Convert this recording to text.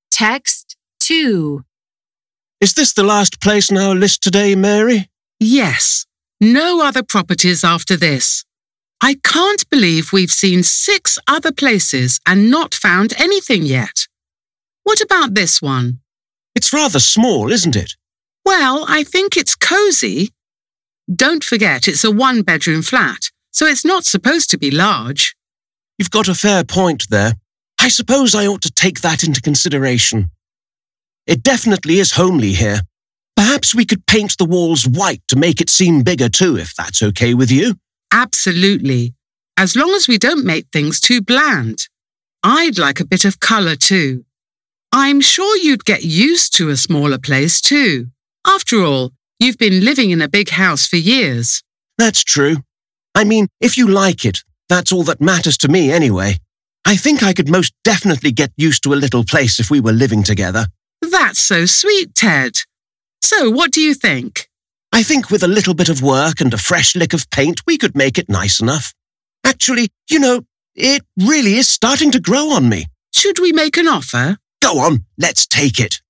Text 2. Is this the last place on our list today, Mary? Yes. No other properties after this. I can't believe we've seen 6 other places and not found anything yet. What about this one? It's rather small, isn't it? Well, I think it's cosy. Don't forget it's a 1-bedroom flat, so it's not supposed to be large. You've got a fair point there. I suppose I ought to take that into consideration. It definitely is homely here. Perhaps we could paint the walls white to make it seem bigger too, if that's okay with you. Absolutely. As long as we don't make things too bland. I'd like a bit of colour too. I'm sure you'd get used to a smaller place too. After all, you've been living in a big house for years. That's true. I mean, if you like it, that's all that matters to me anyway. I think I could most definitely get used to a little place if we were living together. That's so sweet, Ted. So, what do you think? I think with a little bit of work and a fresh lick of paint, we could make it nice enough. Actually, it really is starting to grow on me. Should we make an offer? Go on, let's take it.